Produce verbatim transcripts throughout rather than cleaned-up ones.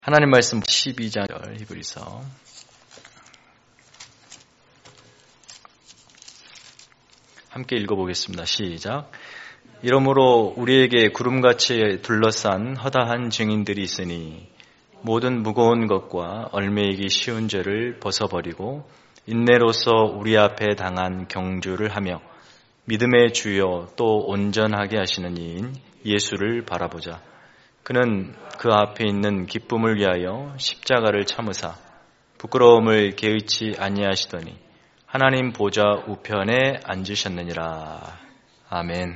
하나님 말씀 십이 장 히브리서 함께 읽어보겠습니다. 시작. 이러므로 우리에게 구름같이 둘러싼 허다한 증인들이 있으니 모든 무거운 것과 얽매이기 쉬운 죄를 벗어버리고 인내로서 우리 앞에 당한 경주를 하며 믿음의 주여 또 온전하게 하시는 이인 예수를 바라보자. 그는 그 앞에 있는 기쁨을 위하여 십자가를 참으사 부끄러움을 개의치 아니하시더니 하나님 보좌 우편에 앉으셨느니라. 아멘.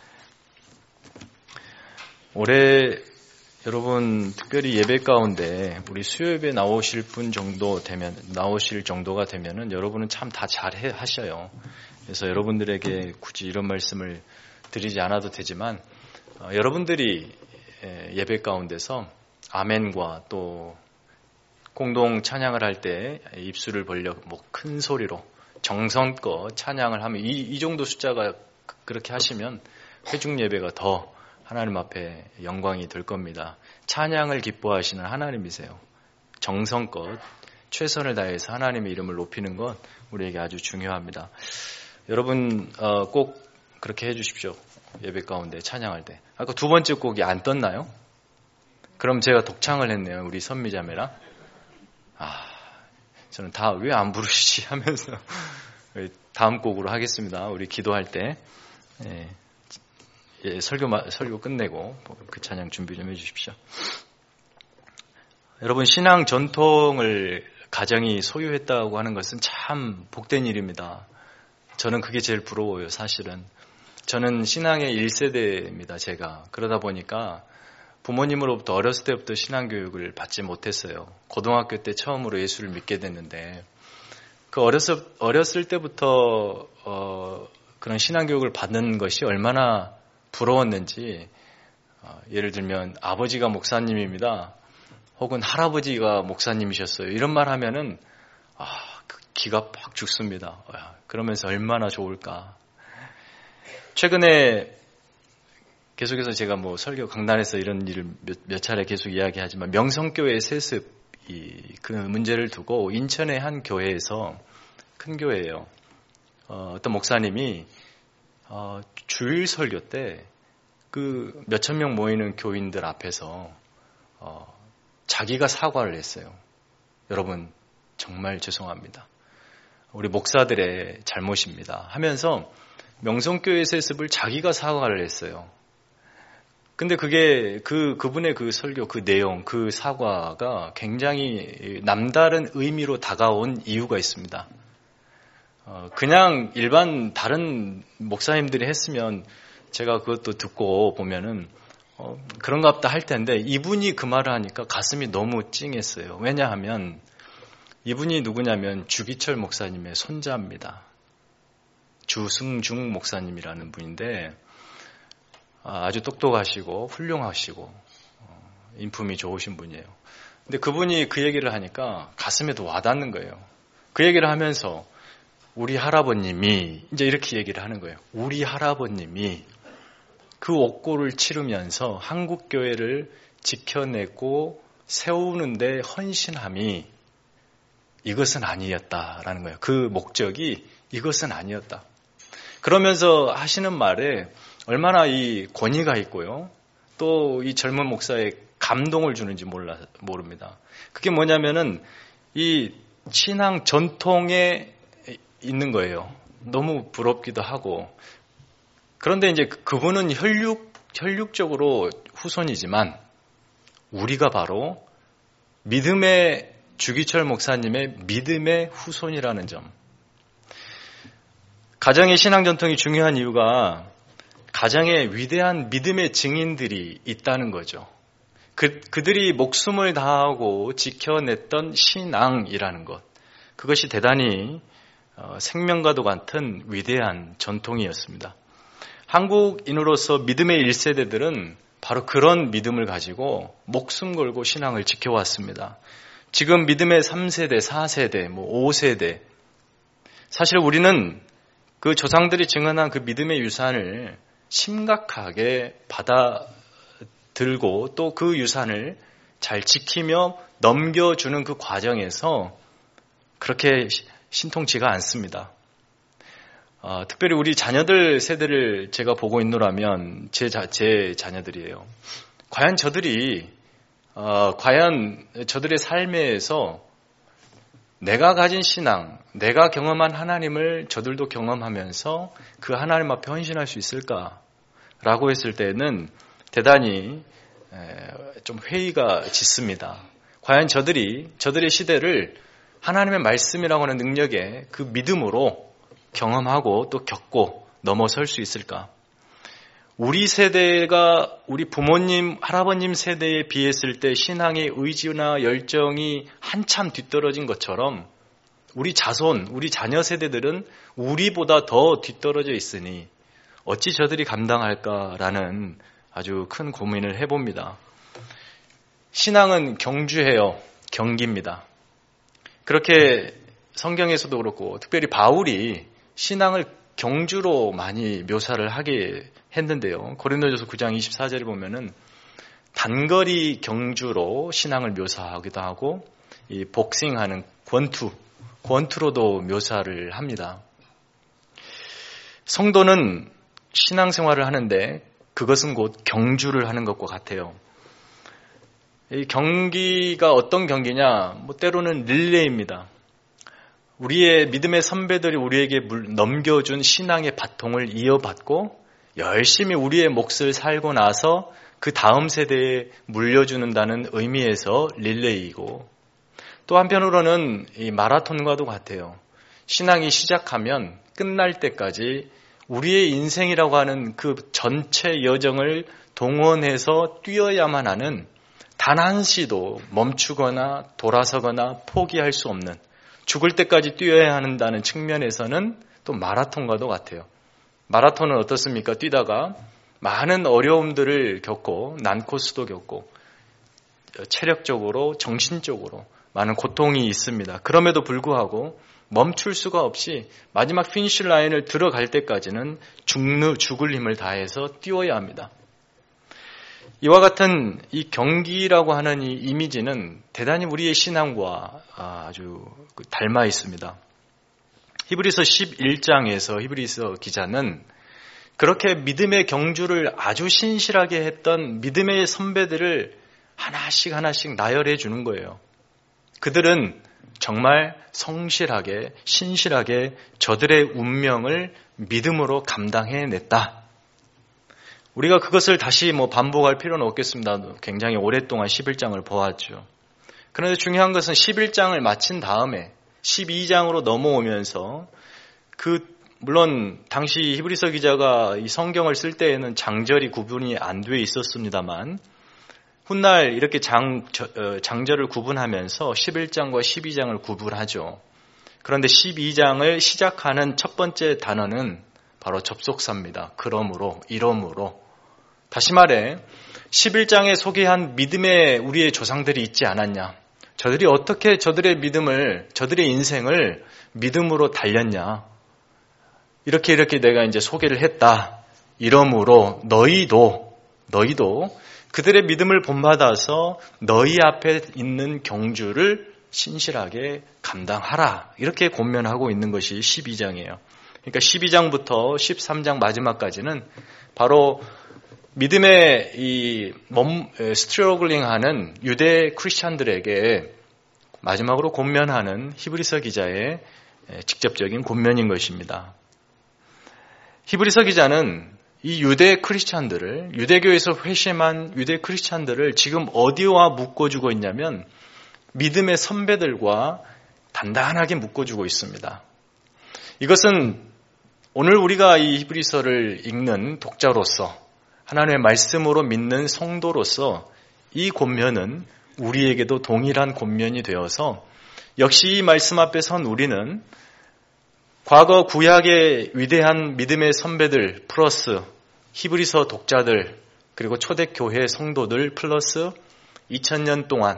올해 여러분 특별히 예배 가운데 우리 수요예배 나오실 분 정도 되면 나오실 정도가 되면은 여러분은 참 다 잘 하셔요. 그래서 여러분들에게 굳이 이런 말씀을 드리지 않아도 되지만 어, 여러분들이 예배 가운데서 아멘과 또 공동 찬양을 할 때 입술을 벌려 뭐 큰 소리로 정성껏 찬양을 하면 이, 이 정도 숫자가 그렇게 하시면 회중 예배가 더 하나님 앞에 영광이 될 겁니다. 찬양을 기뻐하시는 하나님이세요. 정성껏 최선을 다해서 하나님의 이름을 높이는 것 우리에게 아주 중요합니다. 여러분 어, 꼭 그렇게 해주십시오. 예배 가운데 찬양할 때. 아까 두 번째 곡이 안 떴나요? 그럼 제가 독창을 했네요. 우리 선미자매랑. 아, 저는 다 왜 안 부르시지 하면서 다음 곡으로 하겠습니다. 우리 기도할 때 예, 예, 설교 설교 끝내고 그 찬양 준비 좀 해주십시오. 여러분 신앙 전통을 가정이 소유했다고 하는 것은 참 복된 일입니다. 저는 그게 제일 부러워요. 사실은. 저는 신앙의 일 세대입니다. 제가. 그러다 보니까 부모님으로부터 어렸을 때부터 신앙교육을 받지 못했어요. 고등학교 때 처음으로 예수를 믿게 됐는데 그 어렸을, 어렸을 때부터 어, 그런 신앙교육을 받는 것이 얼마나 부러웠는지 어, 예를 들면 아버지가 목사님입니다. 혹은 할아버지가 목사님이셨어요. 이런 말 하면은 아, 그 기가 팍 죽습니다. 그러면서 얼마나 좋을까. 최근에 계속해서 제가 뭐 설교 강단에서 이런 일을 몇, 몇 차례 계속 이야기하지만 명성교회 세습 이, 그 문제를 두고 인천의 한 교회에서 큰 교회예요. 어, 어떤 목사님이 어, 주일 설교 때 그 몇천 명 모이는 교인들 앞에서 어, 자기가 사과를 했어요. 여러분 정말 죄송합니다. 우리 목사들의 잘못입니다. 하면서 명성교회 세습을 자기가 사과를 했어요. 근데 그게 그, 그분의 그 설교, 그 내용, 그 사과가 굉장히 남다른 의미로 다가온 이유가 있습니다. 어, 그냥 일반 다른 목사님들이 했으면 제가 그것도 듣고 보면은 어, 그런가 보다 할 텐데 이분이 그 말을 하니까 가슴이 너무 찡했어요. 왜냐하면 이분이 누구냐면 주기철 목사님의 손자입니다. 주승중 목사님이라는 분인데 아주 똑똑하시고 훌륭하시고 인품이 좋으신 분이에요. 근데 그분이 그 얘기를 하니까 가슴에도 와닿는 거예요. 그 얘기를 하면서 우리 할아버님이 이제 이렇게 얘기를 하는 거예요. 우리 할아버님이 그 옥고를 치르면서 한국교회를 지켜내고 세우는데 헌신함이 이것은 아니었다라는 거예요. 그 목적이 이것은 아니었다. 그러면서 하시는 말에 얼마나 이 권위가 있고요. 또 이 젊은 목사의 감동을 주는지 몰라, 모릅니다. 그게 뭐냐면은 이 신앙 전통에 있는 거예요. 너무 부럽기도 하고. 그런데 이제 그분은 혈육, 혈육적으로 후손이지만 우리가 바로 믿음의 주기철 목사님의 믿음의 후손이라는 점. 가정의 신앙 전통이 중요한 이유가 가정에 위대한 믿음의 증인들이 있다는 거죠. 그, 그들이 목숨을 다하고 지켜냈던 신앙이라는 것. 그것이 대단히 어, 생명과도 같은 위대한 전통이었습니다. 한국인으로서 믿음의 일 세대들은 바로 그런 믿음을 가지고 목숨 걸고 신앙을 지켜왔습니다. 지금 믿음의 삼 세대, 사 세대, 뭐 오 세대. 사실 우리는 그 조상들이 증언한 그 믿음의 유산을 심각하게 받아들고 또 그 유산을 잘 지키며 넘겨주는 그 과정에서 그렇게 신통치가 않습니다. 어, 특별히 우리 자녀들 세대를 제가 보고 있노라면 제, 자, 제 자녀들이에요. 과연 저들이 어, 과연 저들의 삶에서 내가 가진 신앙, 내가 경험한 하나님을 저들도 경험하면서 그 하나님 앞에 헌신할 수 있을까라고 했을 때는 대단히 좀 회의가 짙습니다. 과연 저들이 저들의 시대를 하나님의 말씀이라고 하는 능력에 그 믿음으로 경험하고 또 겪고 넘어설 수 있을까? 우리 세대가 우리 부모님, 할아버님 세대에 비했을 때 신앙의 의지나 열정이 한참 뒤떨어진 것처럼 우리 자손, 우리 자녀 세대들은 우리보다 더 뒤떨어져 있으니 어찌 저들이 감당할까라는 아주 큰 고민을 해봅니다. 신앙은 경주해요. 경기입니다. 그렇게 성경에서도 그렇고 특별히 바울이 신앙을 경주로 많이 묘사를 하게 했는데요. 고린도전서 구 장 이십사 절에 보면은 단거리 경주로 신앙을 묘사하기도 하고 이 복싱하는 권투, 권투로도 묘사를 합니다. 성도는 신앙생활을 하는데 그것은 곧 경주를 하는 것과 같아요. 이 경기가 어떤 경기냐? 뭐 때로는 릴레이입니다. 우리의 믿음의 선배들이 우리에게 넘겨준 신앙의 바통을 이어받고 열심히 우리의 몫을 살고 나서 그 다음 세대에 물려주는다는 의미에서 릴레이이고 또 한편으로는 이 마라톤과도 같아요. 신앙이 시작하면 끝날 때까지 우리의 인생이라고 하는 그 전체 여정을 동원해서 뛰어야만 하는 단 한 시도 멈추거나 돌아서거나 포기할 수 없는 죽을 때까지 뛰어야 한다는 측면에서는 또 마라톤과도 같아요. 마라톤은 어떻습니까? 뛰다가 많은 어려움들을 겪고 난코스도 겪고 체력적으로 정신적으로 많은 고통이 있습니다. 그럼에도 불구하고 멈출 수가 없이 마지막 피니시 라인을 들어갈 때까지는 죽는, 죽을 힘을 다해서 뛰어야 합니다. 이와 같은 이 경기라고 하는 이 이미지는 대단히 우리의 신앙과 아주 닮아 있습니다. 히브리서 십일 장에서 히브리서 기자는 그렇게 믿음의 경주를 아주 신실하게 했던 믿음의 선배들을 하나씩 하나씩 나열해 주는 거예요. 그들은 정말 성실하게 신실하게 저들의 운명을 믿음으로 감당해냈다. 우리가 그것을 다시 뭐 반복할 필요는 없겠습니다. 굉장히 오랫동안 십일 장을 보았죠. 그런데 중요한 것은 십일 장을 마친 다음에 십이 장으로 넘어오면서 그 물론 당시 히브리서 기자가 이 성경을 쓸 때에는 장절이 구분이 안 돼 있었습니다만 훗날 이렇게 장, 장절을 구분하면서 십일 장과 십이 장을 구분하죠. 그런데 십이 장을 시작하는 첫 번째 단어는 바로 접속사입니다. 그러므로, 이러므로. 다시 말해 십일 장에 소개한 믿음의 우리의 조상들이 있지 않았냐. 저들이 어떻게 저들의 믿음을, 저들의 인생을 믿음으로 달렸냐. 이렇게 이렇게 내가 이제 소개를 했다. 이러므로 너희도, 너희도 그들의 믿음을 본받아서 너희 앞에 있는 경주를 신실하게 감당하라. 이렇게 권면하고 있는 것이 십이 장이에요. 그러니까 십이 장부터 십삼 장 마지막까지는 바로 믿음의 이 몸, 스트러글링 하는 유대 크리스찬들에게 마지막으로 권면하는 히브리서 기자의 직접적인 권면인 것입니다. 히브리서 기자는 이 유대 크리스찬들을, 유대교에서 회심한 유대 크리스찬들을 지금 어디와 묶어주고 있냐면 믿음의 선배들과 단단하게 묶어주고 있습니다. 이것은 오늘 우리가 이 히브리서를 읽는 독자로서 하나님의 말씀으로 믿는 성도로서 이 권면은 우리에게도 동일한 권면이 되어서 역시 이 말씀 앞에 선 우리는 과거 구약의 위대한 믿음의 선배들 플러스 히브리서 독자들 그리고 초대교회 성도들 플러스 이천 년 동안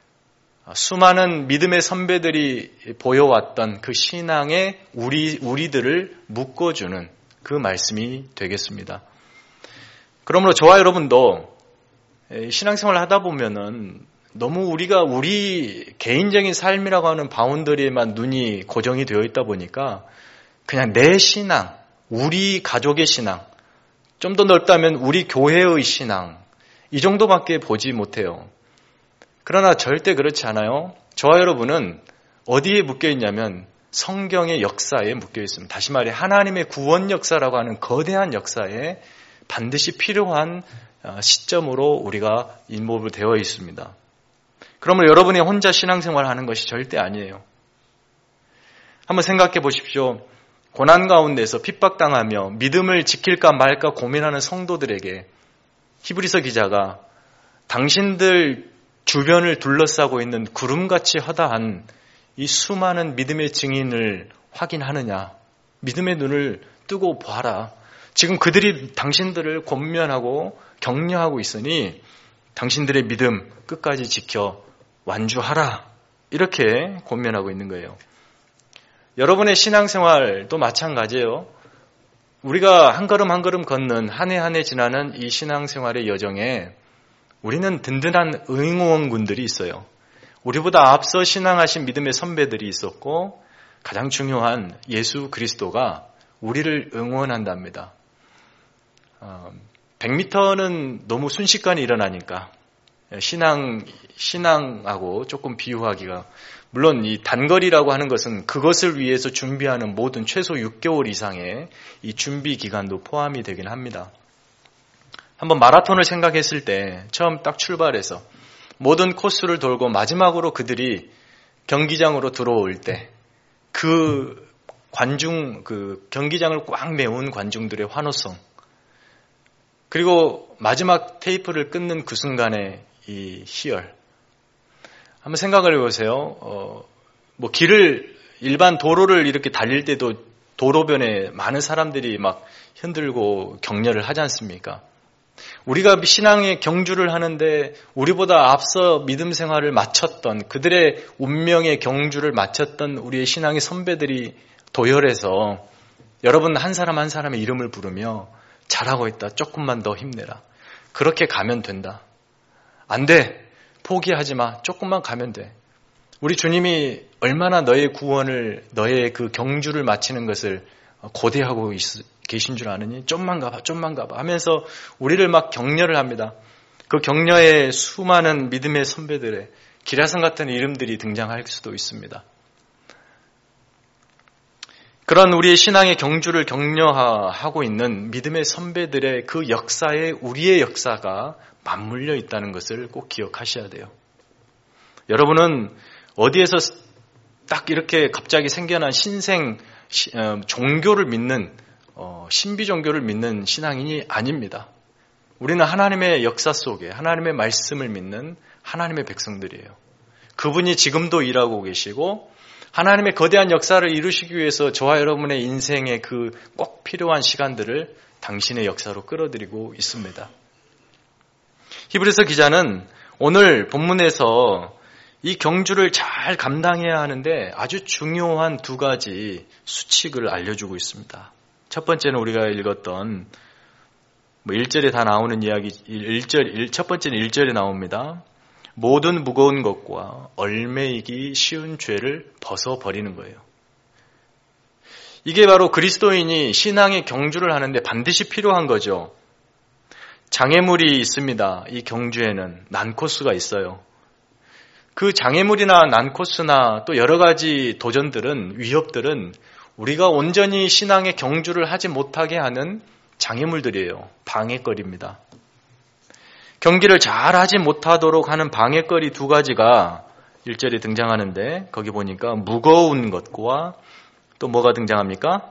수많은 믿음의 선배들이 보여왔던 그 신앙의 우리, 우리들을 묶어주는 그 말씀이 되겠습니다. 그러므로 저와 여러분도 신앙생활을 하다 보면은 너무 우리가 우리 개인적인 삶이라고 하는 바운더리에만 눈이 고정이 되어 있다 보니까 그냥 내 신앙, 우리 가족의 신앙, 좀 더 넓다면 우리 교회의 신앙, 이 정도밖에 보지 못해요. 그러나 절대 그렇지 않아요. 저와 여러분은 어디에 묶여 있냐면 성경의 역사에 묶여 있습니다. 다시 말해 하나님의 구원 역사라고 하는 거대한 역사에 반드시 필요한 시점으로 우리가 인volve 되어 있습니다. 그러면 여러분이 혼자 신앙생활을 하는 것이 절대 아니에요. 한번 생각해 보십시오. 고난 가운데서 핍박당하며 믿음을 지킬까 말까 고민하는 성도들에게 히브리서 기자가 당신들 주변을 둘러싸고 있는 구름같이 허다한 이 수많은 믿음의 증인을 확인하느냐? 믿음의 눈을 뜨고 보아라. 지금 그들이 당신들을 권면하고 격려하고 있으니 당신들의 믿음 끝까지 지켜 완주하라. 이렇게 권면하고 있는 거예요. 여러분의 신앙생활도 마찬가지예요. 우리가 한 걸음 한 걸음 걷는 한 해 한 해 지나는 이 신앙생활의 여정에 우리는 든든한 응원군들이 있어요. 우리보다 앞서 신앙하신 믿음의 선배들이 있었고 가장 중요한 예수 그리스도가 우리를 응원한답니다. 백 미터는 너무 순식간에 일어나니까 신앙, 신앙하고 조금 비유하기가, 물론 이 단거리라고 하는 것은 그것을 위해서 준비하는 모든 최소 육 개월 이상의 이 준비 기간도 포함이 되긴 합니다. 한번 마라톤을 생각했을 때 처음 딱 출발해서 모든 코스를 돌고 마지막으로 그들이 경기장으로 들어올 때 그 관중, 그 경기장을 꽉 메운 관중들의 환호성, 그리고 마지막 테이프를 끊는 그 순간의 이 희열. 한번 생각을 해보세요. 어, 뭐 길을, 일반 도로를 이렇게 달릴 때도 도로변에 많은 사람들이 막 흔들고 격려를 하지 않습니까? 우리가 신앙의 경주를 하는데 우리보다 앞서 믿음 생활을 마쳤던, 그들의 운명의 경주를 마쳤던 우리의 신앙의 선배들이 도열해서 여러분 한 사람 한 사람의 이름을 부르며 잘하고 있다. 조금만 더 힘내라. 그렇게 가면 된다. 안 돼. 포기하지 마. 조금만 가면 돼. 우리 주님이 얼마나 너의 구원을, 너의 그 경주를 마치는 것을 고대하고 있, 계신 줄 아느니? 좀만 가봐, 좀만 가봐 하면서 우리를 막 격려를 합니다. 그 격려에 수많은 믿음의 선배들의 기라성 같은 이름들이 등장할 수도 있습니다. 그런 우리의 신앙의 경주를 격려하고 있는 믿음의 선배들의 그 역사에 우리의 역사가 맞물려 있다는 것을 꼭 기억하셔야 돼요. 여러분은 어디에서 딱 이렇게 갑자기 생겨난 신생 종교를 믿는, 신비 종교를 믿는 신앙인이 아닙니다. 우리는 하나님의 역사 속에 하나님의 말씀을 믿는 하나님의 백성들이에요. 그분이 지금도 일하고 계시고 하나님의 거대한 역사를 이루시기 위해서 저와 여러분의 인생의 그 꼭 필요한 시간들을 당신의 역사로 끌어들이고 있습니다. 히브리서 기자는 오늘 본문에서 이 경주를 잘 감당해야 하는데 아주 중요한 두 가지 수칙을 알려주고 있습니다. 첫 번째는 우리가 읽었던 뭐 일 절에 다 나오는 이야기, 일 절, 첫 번째는 일 절에 나옵니다. 모든 무거운 것과 얼매이기 쉬운 죄를 벗어버리는 거예요. 이게 바로 그리스도인이 신앙의 경주를 하는데 반드시 필요한 거죠. 장애물이 있습니다. 이 경주에는 난코스가 있어요. 그 장애물이나 난코스나 또 여러 가지 도전들은, 위협들은 우리가 온전히 신앙의 경주를 하지 못하게 하는 장애물들이에요. 방해거리입니다. 경기를 잘 하지 못하도록 하는 방해거리 두 가지가 일 절에 등장하는데 거기 보니까 무거운 것과 또 뭐가 등장합니까?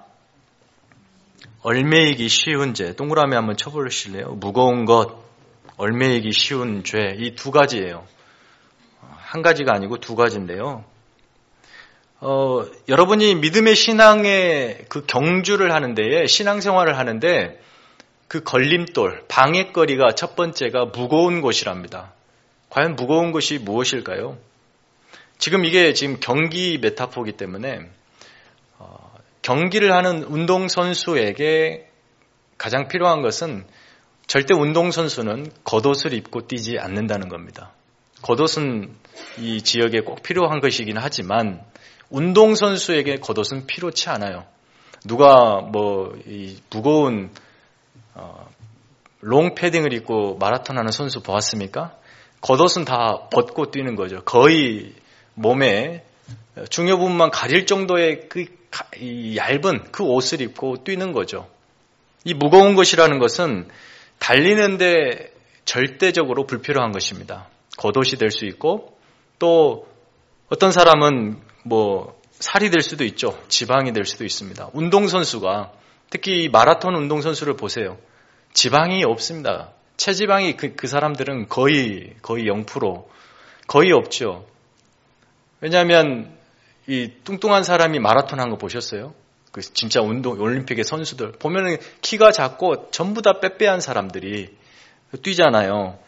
얼매이기 쉬운 죄. 동그라미 한번 쳐보실래요? 무거운 것, 얼매이기 쉬운 죄. 이 두 가지예요. 한 가지가 아니고 두 가지인데요. 어, 여러분이 믿음의 신앙의 그 경주를 하는 데에, 신앙생활을 하는데 그 걸림돌, 방해거리가 첫 번째가 무거운 것이랍니다. 과연 무거운 것이 무엇일까요? 지금 이게 지금 경기 메타포이기 때문에 어, 경기를 하는 운동선수에게 가장 필요한 것은 절대 운동선수는 겉옷을 입고 뛰지 않는다는 겁니다. 겉옷은 이 지역에 꼭 필요한 것이긴 하지만 운동선수에게 겉옷은 필요치 않아요. 누가 뭐 이 무거운 어, 롱 패딩을 입고 마라톤 하는 선수 보았습니까? 겉옷은 다 벗고 뛰는 거죠. 거의 몸에 중요 부분만 가릴 정도의 그 이 얇은 그 옷을 입고 뛰는 거죠. 이 무거운 것이라는 것은 달리는데 절대적으로 불필요한 것입니다. 겉옷이 될 수 있고 또 어떤 사람은 뭐 살이 될 수도 있죠. 지방이 될 수도 있습니다. 운동선수가 특히 마라톤 운동선수를 보세요. 지방이 없습니다. 체지방이 그, 그 사람들은 거의 거의 영 퍼센트 거의 없죠. 왜냐하면 이 뚱뚱한 사람이 마라톤 한 거 보셨어요? 그 진짜 운동 올림픽의 선수들 보면은 키가 작고 전부 다 빼빼한 사람들이 뛰잖아요.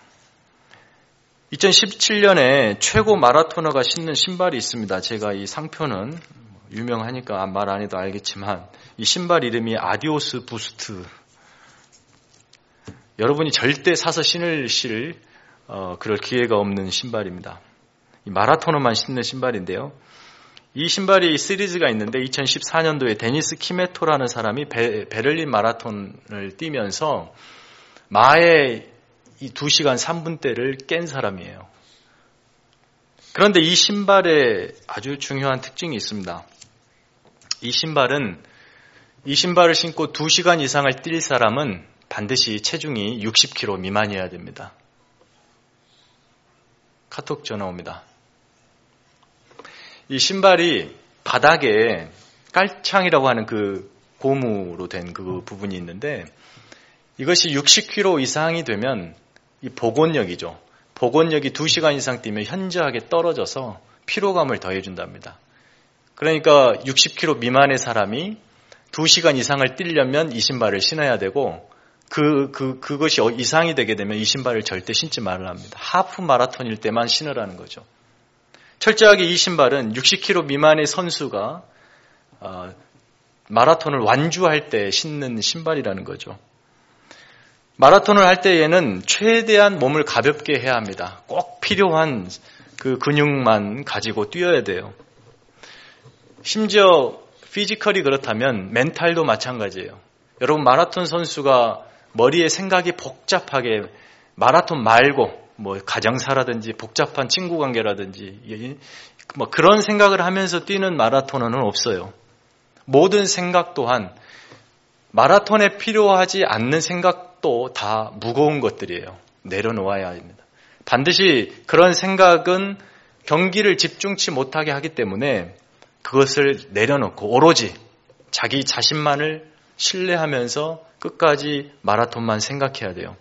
이천십칠 년에 최고 마라토너가 신는 신발이 있습니다. 제가 이 상표는 유명하니까 말 안 해도 알겠지만 이 신발 이름이 아디오스 부스트. 여러분이 절대 사서 신으실 어, 그럴 기회가 없는 신발입니다. 이 마라토너만 신는 신발인데요. 이 신발이 시리즈가 있는데 이천십사 년도에 데니스 키메토라는 사람이 베, 베를린 마라톤을 뛰면서 마의 이 두 시간 삼 분대를 깬 사람이에요. 그런데 이 신발에 아주 중요한 특징이 있습니다. 이 신발은 이 신발을 신고 두 시간 이상을 뛸 사람은 반드시 체중이 육십 킬로그램 미만이어야 됩니다. 카톡 전화 옵니다. 이 신발이 바닥에 깔창이라고 하는 그 고무로 된 그 부분이 있는데 이것이 육십 킬로그램 이상이 되면 이 복원력이죠. 복원력이 두 시간 이상 뛰면 현저하게 떨어져서 피로감을 더해준답니다. 그러니까 육십 킬로그램 미만의 사람이 두 시간 이상을 뛰려면 이 신발을 신어야 되고 그, 그, 그것이 이상이 되게 되면 이 신발을 절대 신지 말아야 합니다. 하프 마라톤일 때만 신으라는 거죠. 철저하게 이 신발은 육십 킬로그램 미만의 선수가 어, 마라톤을 완주할 때 신는 신발이라는 거죠. 마라톤을 할 때에는 최대한 몸을 가볍게 해야 합니다. 꼭 필요한 그 근육만 가지고 뛰어야 돼요. 심지어 피지컬이 그렇다면 멘탈도 마찬가지예요. 여러분 마라톤 선수가 머리에 생각이 복잡하게 마라톤 말고 뭐 가정사라든지 복잡한 친구 관계라든지 뭐 그런 생각을 하면서 뛰는 마라토너는 없어요. 모든 생각 또한 마라톤에 필요하지 않는 생각도 다 무거운 것들이에요. 내려놓아야 합니다. 반드시 그런 생각은 경기를 집중치 못하게 하기 때문에 그것을 내려놓고 오로지 자기 자신만을 신뢰하면서 끝까지 마라톤만 생각해야 돼요.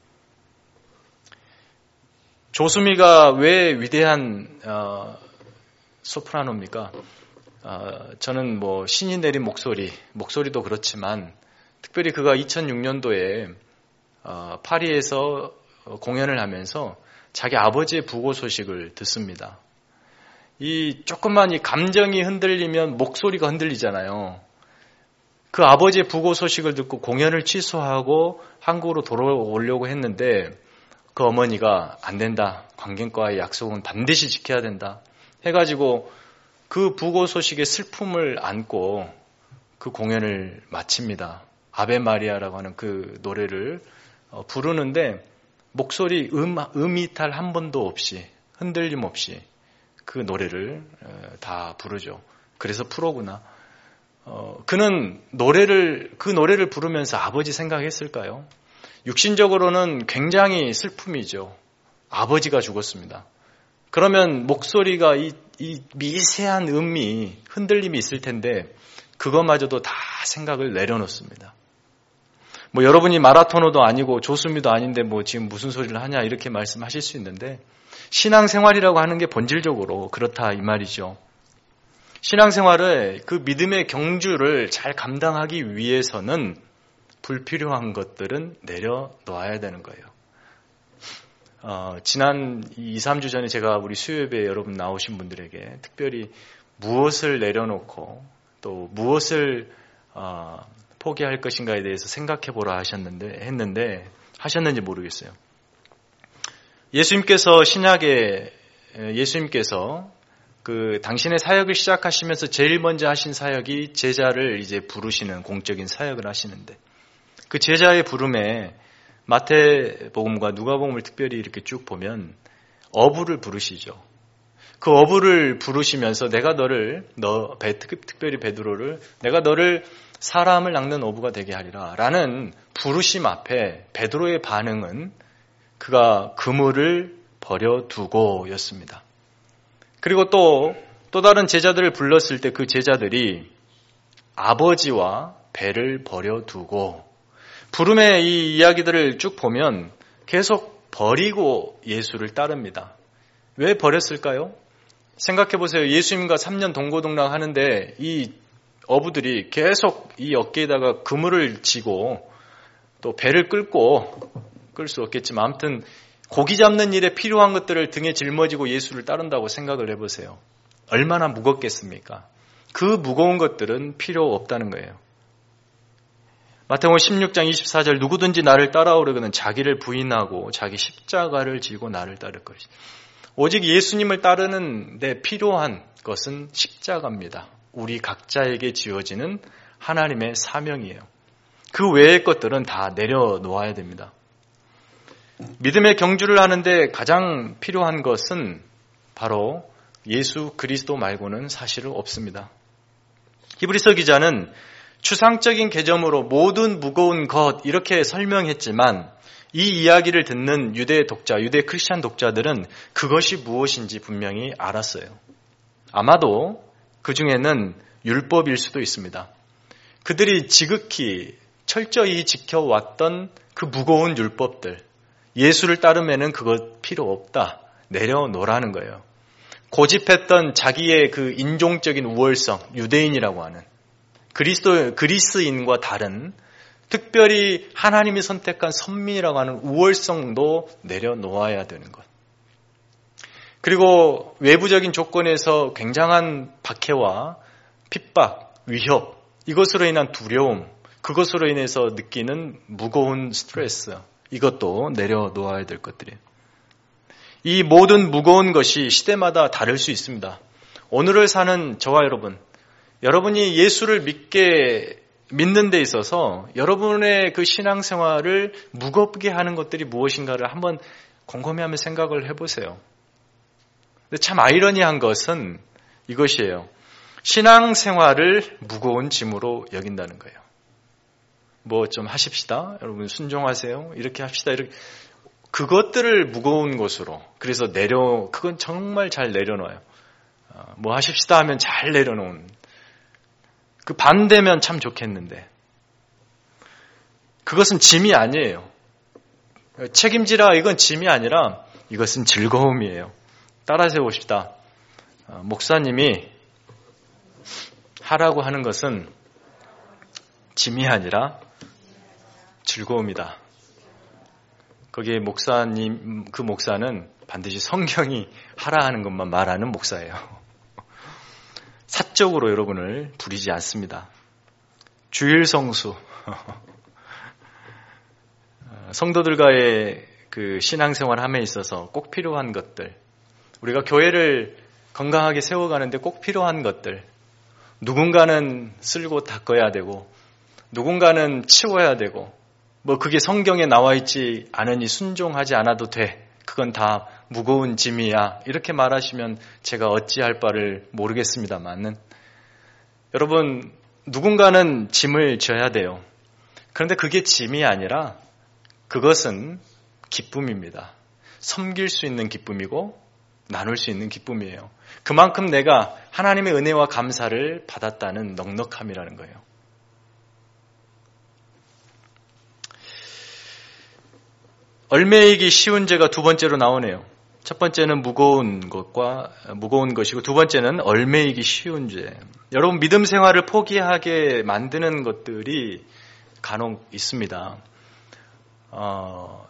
조수미가 왜 위대한 어, 소프라노입니까? 어, 저는 뭐 신이 내린 목소리, 목소리도 그렇지만 특별히 그가 이천육 년도에 어, 파리에서 공연을 하면서 자기 아버지의 부고 소식을 듣습니다. 이 조금만 이 감정이 흔들리면 목소리가 흔들리잖아요. 그 아버지의 부고 소식을 듣고 공연을 취소하고 한국으로 돌아오려고 했는데 그 어머니가 안 된다. 관객과의 약속은 반드시 지켜야 된다. 해가지고 그 부고 소식의 슬픔을 안고 그 공연을 마칩니다. 아베 마리아라고 하는 그 노래를 부르는데 목소리 음, 음이탈 한 번도 없이 흔들림 없이 그 노래를 다 부르죠. 그래서 프로구나. 어, 그는 노래를 그 노래를 부르면서 아버지 생각했을까요? 육신적으로는 굉장히 슬픔이죠. 아버지가 죽었습니다. 그러면 목소리가 이, 이 미세한 음이 흔들림이 있을 텐데 그것마저도 다 생각을 내려놓습니다. 뭐 여러분이 마라토너도 아니고 조수미도 아닌데 뭐 지금 무슨 소리를 하냐 이렇게 말씀하실 수 있는데 신앙생활이라고 하는 게 본질적으로 그렇다 이 말이죠. 신앙생활을 그 믿음의 경주를 잘 감당하기 위해서는 불필요한 것들은 내려놓아야 되는 거예요. 어, 지난 이, 삼 주 전에 제가 우리 수요예배에 여러분 나오신 분들에게 특별히 무엇을 내려놓고 또 무엇을 어, 포기할 것인가에 대해서 생각해 보라 하셨는데 했는데 하셨는지 모르겠어요. 예수님께서 신약에 예수님께서 그 당신의 사역을 시작하시면서 제일 먼저 하신 사역이 제자를 이제 부르시는 공적인 사역을 하시는데, 그 제자의 부름에 마태복음과 누가복음을 특별히 이렇게 쭉 보면 어부를 부르시죠. 그 어부를 부르시면서 내가 너를 너 배, 특별히 베드로를 내가 너를 사람을 낚는 어부가 되게 하리라 라는 부르심 앞에 베드로의 반응은 그가 그물을 버려두고 였습니다. 그리고 또, 또 다른 제자들을 불렀을 때 그 제자들이 아버지와 배를 버려두고, 부름의 이 이야기들을 쭉 보면 계속 버리고 예수를 따릅니다. 왜 버렸을까요? 생각해 보세요. 예수님과 삼 년 동고동락 하는데 이 어부들이 계속 이 어깨에다가 그물을 지고 또 배를 끌고, 끌 수 없겠지만 아무튼 고기 잡는 일에 필요한 것들을 등에 짊어지고 예수를 따른다고 생각을 해보세요. 얼마나 무겁겠습니까? 그 무거운 것들은 필요 없다는 거예요. 마태복음 십육 장 이십사 절 누구든지 나를 따라오려거든 자기를 부인하고 자기 십자가를 지고 나를 따를 것이다. 오직 예수님을 따르는 데 필요한 것은 십자가입니다. 우리 각자에게 지어지는 하나님의 사명이에요. 그 외의 것들은 다 내려놓아야 됩니다. 믿음의 경주를 하는데 가장 필요한 것은 바로 예수 그리스도 말고는 사실은 없습니다. 히브리서 기자는 추상적인 개념으로 모든 무거운 것 이렇게 설명했지만 이 이야기를 듣는 유대 독자, 유대 크리스찬 독자들은 그것이 무엇인지 분명히 알았어요. 아마도 그 중에는 율법일 수도 있습니다. 그들이 지극히 철저히 지켜왔던 그 무거운 율법들, 예수를 따르면은 그것 필요 없다, 내려놓으라는 거예요. 고집했던 자기의 그 인종적인 우월성, 유대인이라고 하는 그리스도, 그리스인과 다른 특별히 하나님이 선택한 선민이라고 하는 우월성도 내려놓아야 되는 것. 그리고 외부적인 조건에서 굉장한 박해와 핍박, 위협, 이것으로 인한 두려움, 그것으로 인해서 느끼는 무거운 스트레스, 이것도 내려놓아야 될 것들이에요. 이 모든 무거운 것이 시대마다 다를 수 있습니다. 오늘을 사는 저와 여러분, 여러분이 예수를 믿게 믿는 데 있어서 여러분의 그 신앙생활을 무겁게 하는 것들이 무엇인가를 한번 곰곰이하며 생각을 해보세요. 근데 참 아이러니한 것은 이것이에요. 신앙생활을 무거운 짐으로 여긴다는 거예요. 뭐 좀 하십시다. 여러분 순종하세요. 이렇게 합시다. 이렇게 그것들을 무거운 것으로, 그래서 내려 그건 정말 잘 내려놔요. 뭐 하십시다 하면 잘 내려놓은, 그 반대면 참 좋겠는데 그것은 짐이 아니에요. 책임지라, 이건 짐이 아니라 이것은 즐거움이에요. 따라서 봅시다. 목사님이 하라고 하는 것은 짐이 아니라 즐거움이다. 거기에 목사님, 그 목사는 반드시 성경이 하라 하는 것만 말하는 목사예요. 사적으로 여러분을 부리지 않습니다. 주일 성수, 성도들과의 그 신앙생활 함에 있어서 꼭 필요한 것들, 우리가 교회를 건강하게 세워가는데 꼭 필요한 것들, 누군가는 쓸고 닦아야 되고 누군가는 치워야 되고, 뭐 그게 성경에 나와 있지 않으니 순종하지 않아도 돼, 그건 다 무거운 짐이야, 이렇게 말하시면 제가 어찌할 바를 모르겠습니다만은, 여러분 누군가는 짐을 져야 돼요. 그런데 그게 짐이 아니라 그것은 기쁨입니다. 섬길 수 있는 기쁨이고 나눌 수 있는 기쁨이에요. 그만큼 내가 하나님의 은혜와 감사를 받았다는 넉넉함이라는 거예요. 얼매이기 쉬운 죄가 두 번째로 나오네요. 첫 번째는 무거운 것과 무거운 것이고, 두 번째는 얼매이기 쉬운 죄. 여러분 믿음 생활을 포기하게 만드는 것들이 간혹 있습니다. 어,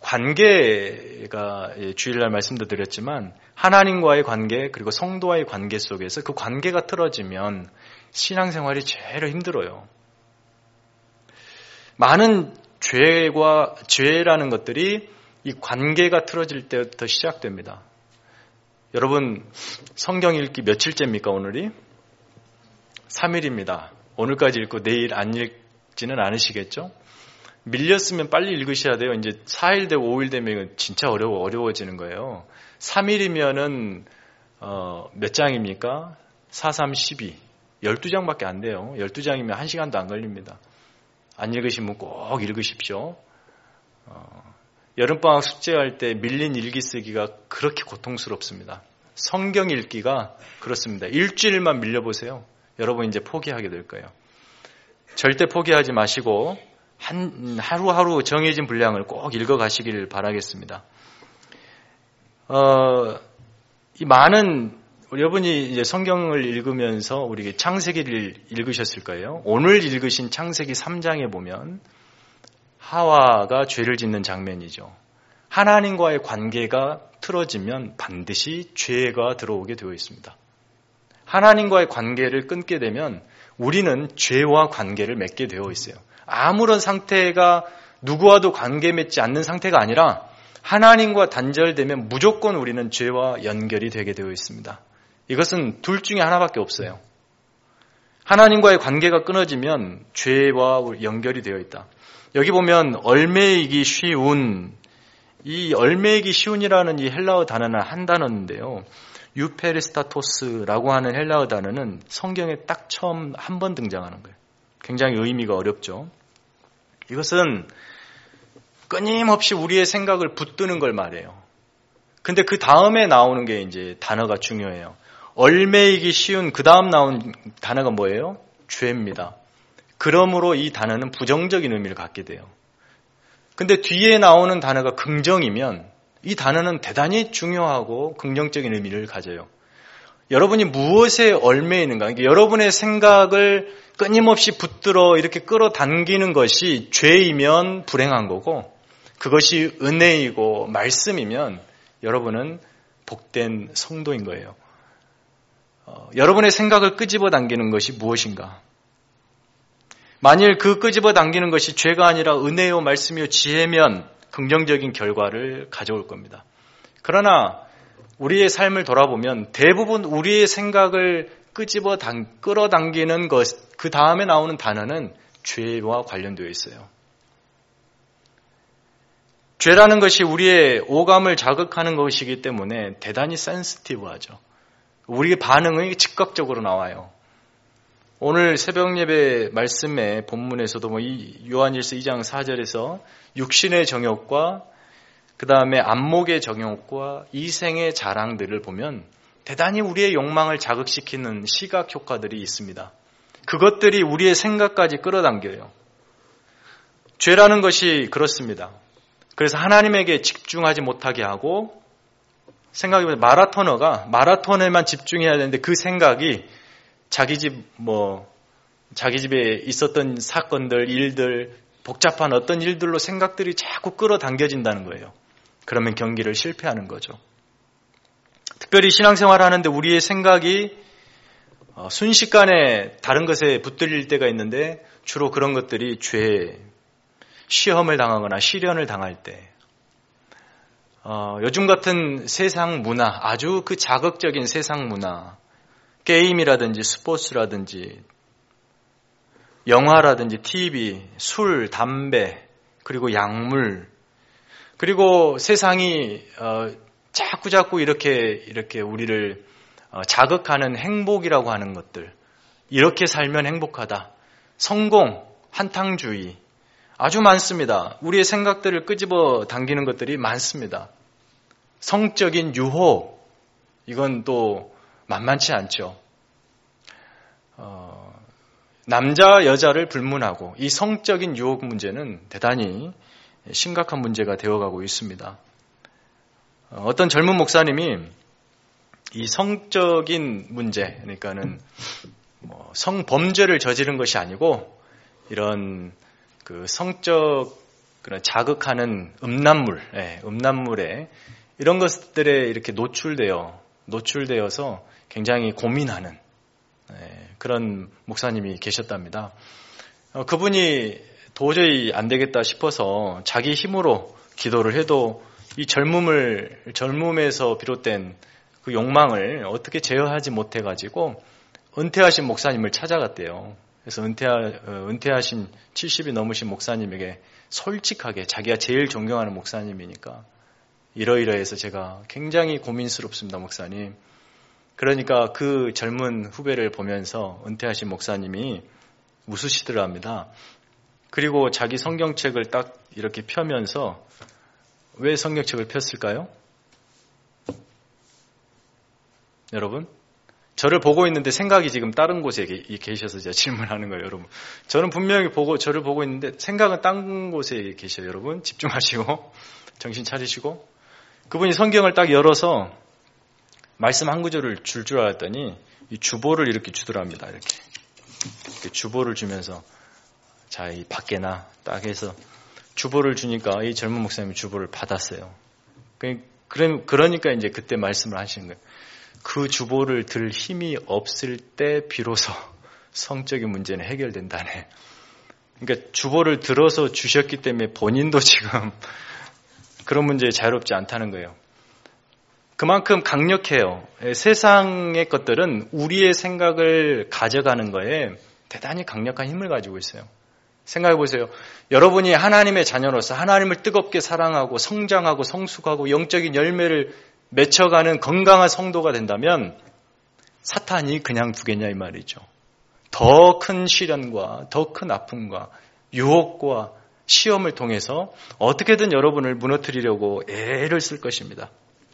관계가 주일날 말씀도 드렸지만 하나님과의 관계, 그리고 성도와의 관계 속에서 그 관계가 틀어지면 신앙생활이 제일 힘들어요. 많은 죄와 죄라는 것들이 이 관계가 틀어질 때부터 시작됩니다. 여러분, 성경 읽기 며칠째입니까, 오늘이? 삼 일입니다. 오늘까지 읽고 내일 안 읽지는 않으시겠죠? 밀렸으면 빨리 읽으셔야 돼요. 이제 사 일 되고 오 일 되면 진짜 어려워, 어려워지는 거예요. 삼 일이면은, 어, 몇 장입니까? 사, 삼, 십이. 열두 장밖에 안 돼요. 열두 장이면 한 시간도 안 걸립니다. 안 읽으시면 꼭 읽으십시오. 어, 여름방학 숙제할 때 밀린 일기 쓰기가 그렇게 고통스럽습니다. 성경 읽기가 그렇습니다. 일주일만 밀려보세요. 여러분 이제 포기하게 될 거예요. 절대 포기하지 마시고 한, 하루하루 정해진 분량을 꼭 읽어가시길 바라겠습니다. 어, 이 많은 여러분이 이제 성경을 읽으면서 우리 창세기를 읽으셨을 거예요. 오늘 읽으신 창세기 삼 장에 보면 하와가 죄를 짓는 장면이죠. 하나님과의 관계가 틀어지면 반드시 죄가 들어오게 되어 있습니다. 하나님과의 관계를 끊게 되면 우리는 죄와 관계를 맺게 되어 있어요. 아무런 상태가 누구와도 관계 맺지 않는 상태가 아니라 하나님과 단절되면 무조건 우리는 죄와 연결이 되게 되어 있습니다. 이것은 둘 중에 하나밖에 없어요. 하나님과의 관계가 끊어지면 죄와 연결이 되어 있다. 여기 보면 얼매이기 쉬운, 이 얼매이기 쉬운이라는 이 헬라어 단어는 한 단어인데요. 유페리스타토스라고 하는 헬라어 단어는 성경에 딱 처음 한 번 등장하는 거예요. 굉장히 의미가 어렵죠. 이것은 끊임없이 우리의 생각을 붙드는 걸 말해요. 근데 그 다음에 나오는 게 이제 단어가 중요해요. 얼매이기 쉬운 그 다음 나온 단어가 뭐예요? 죄입니다. 그러므로 이 단어는 부정적인 의미를 갖게 돼요. 근데 뒤에 나오는 단어가 긍정이면 이 단어는 대단히 중요하고 긍정적인 의미를 가져요. 여러분이 무엇에 얼매이는가? 그러니까 여러분의 생각을 끊임없이 붙들어 이렇게 끌어당기는 것이 죄이면 불행한 거고, 그것이 은혜이고 말씀이면 여러분은 복된 성도인 거예요. 어, 여러분의 생각을 끄집어 당기는 것이 무엇인가? 만일 그 끄집어 당기는 것이 죄가 아니라 은혜요 말씀이요 지혜면 긍정적인 결과를 가져올 겁니다. 그러나 우리의 삶을 돌아보면 대부분 우리의 생각을 끄집어 당, 끌어당기는 것, 그 다음에 나오는 단어는 죄와 관련되어 있어요. 죄라는 것이 우리의 오감을 자극하는 것이기 때문에 대단히 센시티브하죠. 우리의 반응이 즉각적으로 나와요. 오늘 새벽 예배 말씀의 본문에서도 뭐 이 요한일서 이 장 사 절에서 육신의 정욕과 그 다음에 안목의 정욕과 이생의 자랑들을 보면 대단히 우리의 욕망을 자극시키는 시각 효과들이 있습니다. 그것들이 우리의 생각까지 끌어당겨요. 죄라는 것이 그렇습니다. 그래서 하나님에게 집중하지 못하게 하고, 생각해보면 마라토너가 마라톤에만 집중해야 되는데 그 생각이 자기 집 뭐 자기 집에 있었던 사건들, 일들, 복잡한 어떤 일들로 생각들이 자꾸 끌어당겨진다는 거예요. 그러면 경기를 실패하는 거죠. 특별히 신앙생활을 하는데 우리의 생각이 순식간에 다른 것에 붙들릴 때가 있는데 주로 그런 것들이 죄, 시험을 당하거나 시련을 당할 때, 어, 요즘 같은 세상 문화, 아주 그 자극적인 세상 문화, 게임이라든지 스포츠라든지 영화라든지 티비, 술, 담배, 그리고 약물, 그리고 세상이 어, 자꾸 자꾸 이렇게 이렇게 우리를 어, 자극하는 행복이라고 하는 것들, 이렇게 살면 행복하다, 성공, 한탕주의, 아주 많습니다. 우리의 생각들을 끄집어 당기는 것들이 많습니다. 성적인 유혹, 이건 또 만만치 않죠. 어, 남자 여자를 불문하고 이 성적인 유혹 문제는 대단히 심각한 문제가 되어가고 있습니다. 어떤 젊은 목사님이 이 성적인 문제, 그러니까는 뭐 성범죄를 저지른 것이 아니고 이런 그 성적 그런 자극하는 음란물, 예, 음란물에 이런 것들에 이렇게 노출되어 노출되어서 굉장히 고민하는 예, 그런 목사님이 계셨답니다. 어, 그분이 도저히 안 되겠다 싶어서 자기 힘으로 기도를 해도 이 젊음을, 젊음에서 비롯된 그 욕망을 어떻게 제어하지 못해가지고 은퇴하신 목사님을 찾아갔대요. 그래서 은퇴하, 은퇴하신 칠십이 넘으신 목사님에게 솔직하게 자기가 제일 존경하는 목사님이니까 이러이러해서 제가 굉장히 고민스럽습니다, 목사님. 그러니까 그 젊은 후배를 보면서 은퇴하신 목사님이 웃으시더라 합니다. 그리고 자기 성경책을 딱 이렇게 펴면서 왜 성경책을 폈을까요? 여러분? 저를 보고 있는데 생각이 지금 다른 곳에 계셔서 제가 질문하는 거예요, 여러분. 저는 분명히 보고, 저를 보고 있는데 생각은 다른 곳에 계셔요, 여러분. 집중하시고, 정신 차리시고. 그분이 성경을 딱 열어서 말씀 한 구절을 줄 줄 알았더니 이 주보를 이렇게 주더랍니다, 이렇게. 이렇게 주보를 주면서 자, 이 밖에나 딱 해서 주보를 주니까 이 젊은 목사님이 주보를 받았어요. 그러니까 이제 그때 말씀을 하시는 거예요. 그 주보를 들 힘이 없을 때 비로소 성적인 문제는 해결된다네. 그러니까 주보를 들어서 주셨기 때문에 본인도 지금 그런 문제에 자유롭지 않다는 거예요. 그만큼 강력해요. 세상의 것들은 우리의 생각을 가져가는 거에 대단히 강력한 힘을 가지고 있어요. 생각해 보세요. 여러분이 하나님의 자녀로서 하나님을 뜨겁게 사랑하고 성장하고 성숙하고 영적인 열매를 맺혀가는 건강한 성도가 된다면 사탄이 그냥 두겠냐 이 말이죠. 더 큰 시련과 더 큰 아픔과 유혹과 시험을 통해서 어떻게든 여러분을 무너뜨리려고 애를 쓸 것입니다.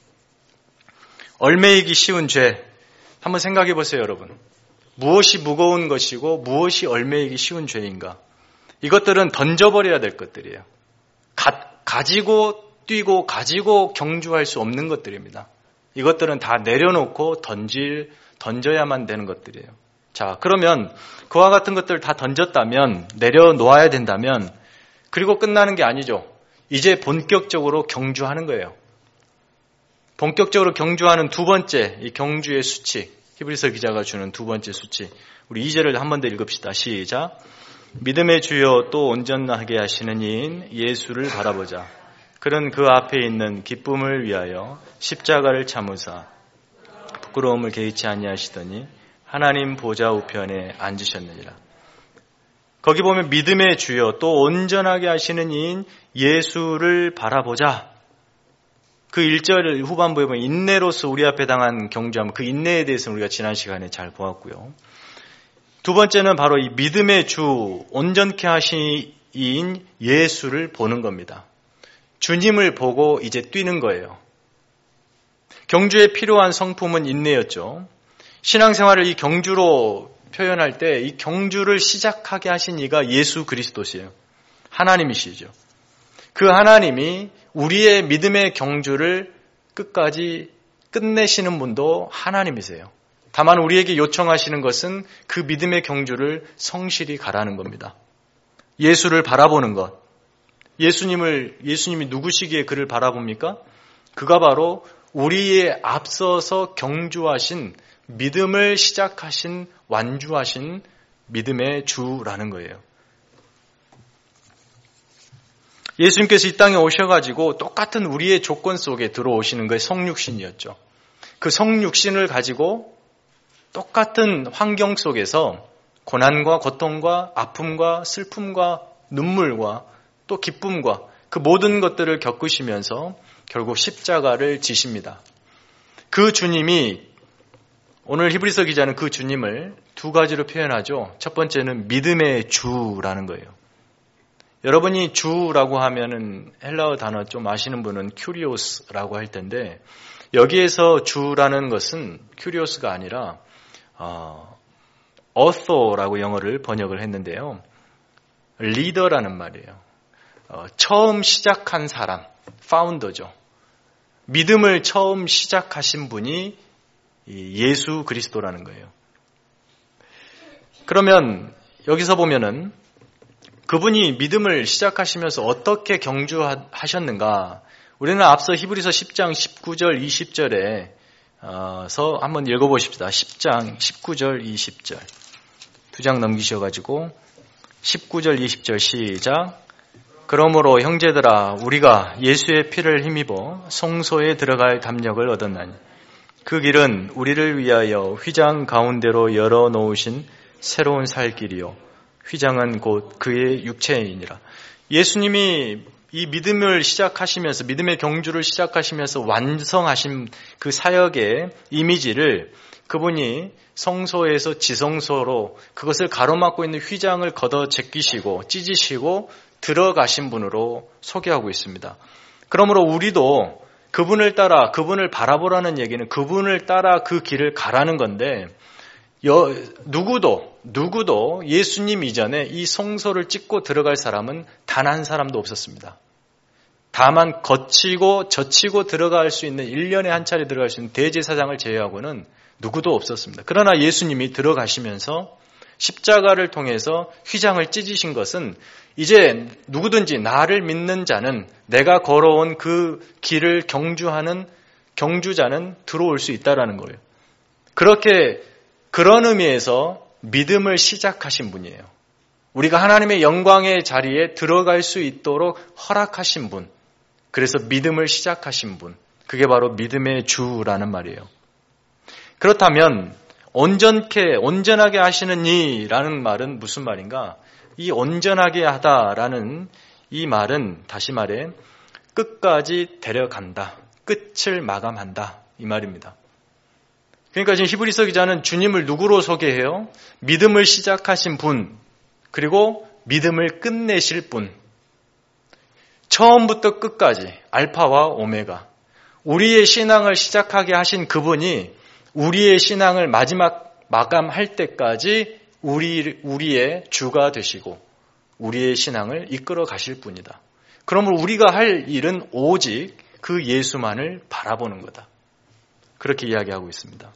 얼매이기 쉬운 죄 한번 생각해 보세요, 여러분. 무엇이 무거운 것이고 무엇이 얼매이기 쉬운 죄인가? 이것들은 던져버려야 될 것들이에요. 가, 가지고 뛰고 가지고 경주할 수 없는 것들입니다. 이것들은 다 내려놓고 던질, 던져야만 되는 것들이에요. 자, 그러면 그와 같은 것들을 다 던졌다면, 내려놓아야 된다면, 그리고 끝나는 게 아니죠. 이제 본격적으로 경주하는 거예요. 본격적으로 경주하는 두 번째, 이 경주의 수칙, 히브리서 기자가 주는 두 번째 수칙. 우리 이 절을 한 번 더 읽읍시다. 시작. 믿음의 주여 또 온전하게 하시는 이인 예수를 바라보자. 그는 그 앞에 있는 기쁨을 위하여 십자가를 참으사 부끄러움을 개의치 아니하시더니 하나님 보좌 우편에 앉으셨느니라. 거기 보면 믿음의 주여 또 온전하게 하시는 이인 예수를 바라보자. 그 일 절 후반부에 보면 인내로서 우리 앞에 당한 경주함, 그 인내에 대해서는 우리가 지난 시간에 잘 보았고요. 두 번째는 바로 이 믿음의 주, 온전케 하신 이인 예수를 보는 겁니다. 주님을 보고 이제 뛰는 거예요. 경주에 필요한 성품은 인내였죠. 신앙생활을 이 경주로 표현할 때 이 경주를 시작하게 하신 이가 예수 그리스도시에요. 하나님이시죠. 그 하나님이 우리의 믿음의 경주를 끝까지 끝내시는 분도 하나님이세요. 다만 우리에게 요청하시는 것은 그 믿음의 경주를 성실히 가라는 겁니다. 예수를 바라보는 것. 예수님을, 예수님이 누구시기에 그를 바라봅니까? 그가 바로 우리의 앞서서 경주하신 믿음을 시작하신 완주하신 믿음의 주라는 거예요. 예수님께서 이 땅에 오셔가지고 똑같은 우리의 조건 속에 들어오시는 것이 성육신이었죠. 그 성육신을 가지고 똑같은 환경 속에서 고난과 고통과 아픔과 슬픔과 눈물과 또 기쁨과 그 모든 것들을 겪으시면서 결국 십자가를 지십니다. 그 주님이 오늘 히브리서 기자는 그 주님을 두 가지로 표현하죠. 첫 번째는 믿음의 주라는 거예요. 여러분이 주라고 하면은 헬라어 단어 좀 아시는 분은 큐리오스라고 할 텐데 여기에서 주라는 것은 큐리오스가 아니라 어, author라고 영어를 번역을 했는데요. 리더라는 말이에요. 어, 처음 시작한 사람, 파운더죠. 믿음을 처음 시작하신 분이 예수 그리스도라는 거예요. 그러면 여기서 보면은 그분이 믿음을 시작하시면서 어떻게 경주하셨는가? 우리는 앞서 히브리서 십 장 십구 절 이십 절에서 한번 읽어보십시다. 십 장 십구 절 이십 절 두 장 넘기셔가지고 십구 절 이십 절 시작. 그러므로 형제들아 우리가 예수의 피를 힘입어 성소에 들어갈 담력을 얻었나니 그 길은 우리를 위하여 휘장 가운데로 열어놓으신 새로운 살 길이요 휘장은 곧 그의 육체이니라. 예수님이 이 믿음을 시작하시면서 믿음의 경주를 시작하시면서 완성하신 그 사역의 이미지를 그분이 성소에서 지성소로 그것을 가로막고 있는 휘장을 걷어 제끼시고 찢으시고 들어가신 분으로 소개하고 있습니다. 그러므로 우리도 그분을 따라 그분을 바라보라는 얘기는 그분을 따라 그 길을 가라는 건데 여, 누구도 누구도 예수님 이전에 이 성소를 찍고 들어갈 사람은 단 한 사람도 없었습니다. 다만 거치고 젖히고 들어갈 수 있는 일 년에 한 차례 들어갈 수 있는 대제사장을 제외하고는 누구도 없었습니다. 그러나 예수님이 들어가시면서 십자가를 통해서 휘장을 찢으신 것은 이제 누구든지 나를 믿는 자는 내가 걸어온 그 길을 경주하는 경주자는 들어올 수 있다라는 거예요. 그렇게 그런 의미에서 믿음을 시작하신 분이에요. 우리가 하나님의 영광의 자리에 들어갈 수 있도록 허락하신 분. 그래서 믿음을 시작하신 분. 그게 바로 믿음의 주라는 말이에요. 그렇다면 온전케 온전하게 하시는 이라는 말은 무슨 말인가? 이 온전하게 하다라는 이 말은 다시 말해 끝까지 데려간다. 끝을 마감한다. 이 말입니다. 그러니까 지금 히브리서 기자는 주님을 누구로 소개해요? 믿음을 시작하신 분, 그리고 믿음을 끝내실 분. 처음부터 끝까지 알파와 오메가. 우리의 신앙을 시작하게 하신 그분이 우리의 신앙을 마지막 마감할 때까지 우리, 우리의 주가 되시고 우리의 신앙을 이끌어 가실 분이다. 그러므로 우리가 할 일은 오직 그 예수만을 바라보는 거다. 그렇게 이야기하고 있습니다.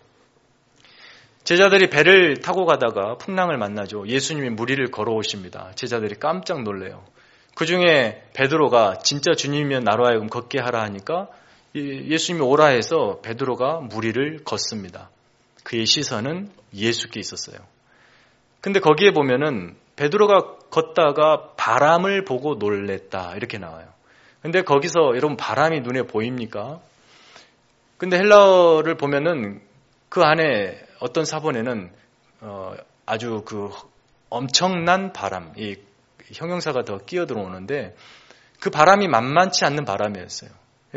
제자들이 배를 타고 가다가 풍랑을 만나죠. 예수님이 무리를 걸어오십니다. 제자들이 깜짝 놀래요. 그 중에 베드로가 진짜 주님이면 나로 하여금 걷게 하라 하니까 예수님이 오라 해서 베드로가 무리를 걷습니다. 그의 시선은 예수께 있었어요. 근데 거기에 보면은 베드로가 걷다가 바람을 보고 놀랬다 이렇게 나와요. 근데 거기서 여러분 바람이 눈에 보입니까? 근데 헬라어를 보면은 그 안에 어떤 사본에는 어 아주 그 엄청난 바람, 이 형용사가 더 끼어 들어오는데 그 바람이 만만치 않는 바람이었어요.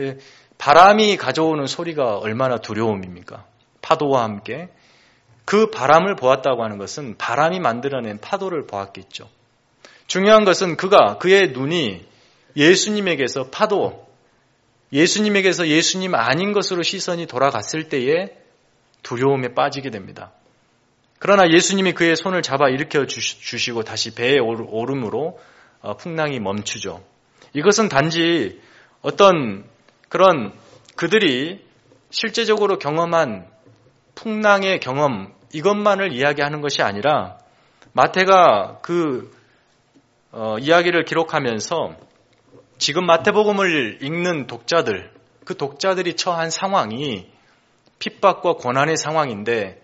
바람이 가져오는 소리가 얼마나 두려움입니까? 파도와 함께. 그 바람을 보았다고 하는 것은 바람이 만들어낸 파도를 보았겠죠. 중요한 것은 그가, 그의 눈이 예수님에게서 파도, 예수님에게서 예수님 아닌 것으로 시선이 돌아갔을 때에 두려움에 빠지게 됩니다. 그러나 예수님이 그의 손을 잡아 일으켜 주시고 다시 배에 오름으로 풍랑이 멈추죠. 이것은 단지 어떤 그런 그들이 실제적으로 경험한 풍랑의 경험 이것만을 이야기하는 것이 아니라 마태가 그 어, 이야기를 기록하면서 지금 마태복음을 읽는 독자들, 그 독자들이 처한 상황이 핍박과 고난의 상황인데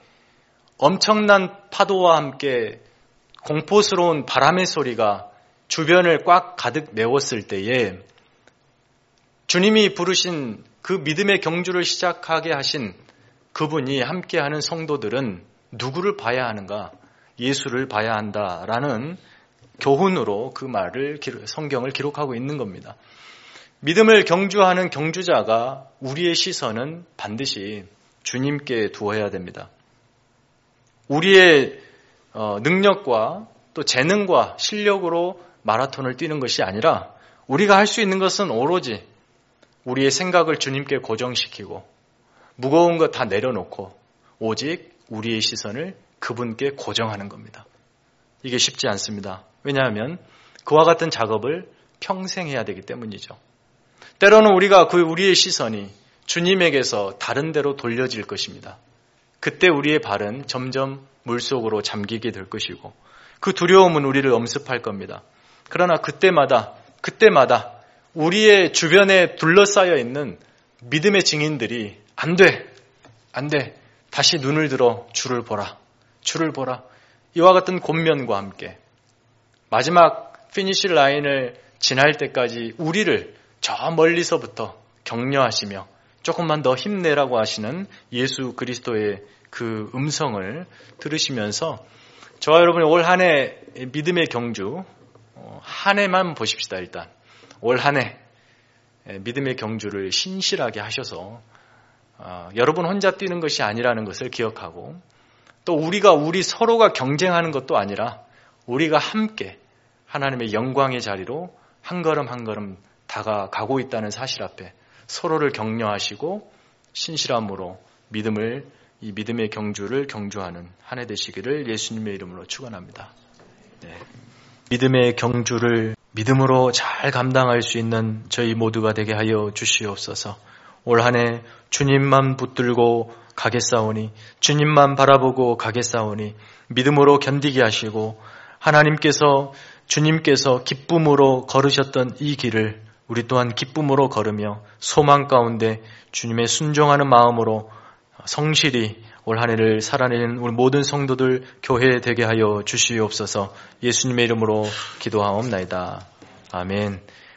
엄청난 파도와 함께 공포스러운 바람의 소리가 주변을 꽉 가득 메웠을 때에 주님이 부르신 그 믿음의 경주를 시작하게 하신 그분이 함께하는 성도들은 누구를 봐야 하는가? 예수를 봐야 한다라는 교훈으로 그 말을 성경을 기록하고 있는 겁니다. 믿음을 경주하는 경주자가 우리의 시선은 반드시 주님께 두어야 됩니다. 우리의 능력과 또 재능과 실력으로 마라톤을 뛰는 것이 아니라 우리가 할 수 있는 것은 오로지 우리의 생각을 주님께 고정시키고 무거운 것 다 내려놓고 오직 우리의 시선을 그분께 고정하는 겁니다. 이게 쉽지 않습니다. 왜냐하면 그와 같은 작업을 평생 해야 되기 때문이죠. 때로는 우리가 그 우리의 시선이 주님에게서 다른 데로 돌려질 것입니다. 그때 우리의 발은 점점 물속으로 잠기게 될 것이고 그 두려움은 우리를 엄습할 겁니다. 그러나 그때마다 그때마다 우리의 주변에 둘러싸여 있는 믿음의 증인들이 안 돼, 안 돼, 다시 눈을 들어 주를 보라, 주를 보라. 이와 같은 권면과 함께 마지막 피니시 라인을 지날 때까지 우리를 저 멀리서부터 격려하시며 조금만 더 힘내라고 하시는 예수 그리스도의 그 음성을 들으시면서 저와 여러분이 올 한 해 믿음의 경주, 한 해만 보십시다. 일단 올 한 해 믿음의 경주를 신실하게 하셔서 어, 여러분 혼자 뛰는 것이 아니라는 것을 기억하고, 또 우리가 우리 서로가 경쟁하는 것도 아니라 우리가 함께 하나님의 영광의 자리로 한 걸음 한 걸음 다가가고 있다는 사실 앞에 서로를 격려하시고 신실함으로 믿음을, 이 믿음의 경주를 경주하는 한 해 되시기를 예수님의 이름으로 축원합니다. 네. 믿음의 경주를 믿음으로 잘 감당할 수 있는 저희 모두가 되게 하여 주시옵소서. 올 한 해 주님만 붙들고 가겠사오니, 주님만 바라보고 가겠사오니 믿음으로 견디게 하시고, 하나님께서 주님께서 기쁨으로 걸으셨던 이 길을 우리 또한 기쁨으로 걸으며 소망 가운데 주님의 순종하는 마음으로 성실히 올 한 해를 살아내는 우리 모든 성도들 교회 되게 하여 주시옵소서. 예수님의 이름으로 기도하옵나이다. 아멘.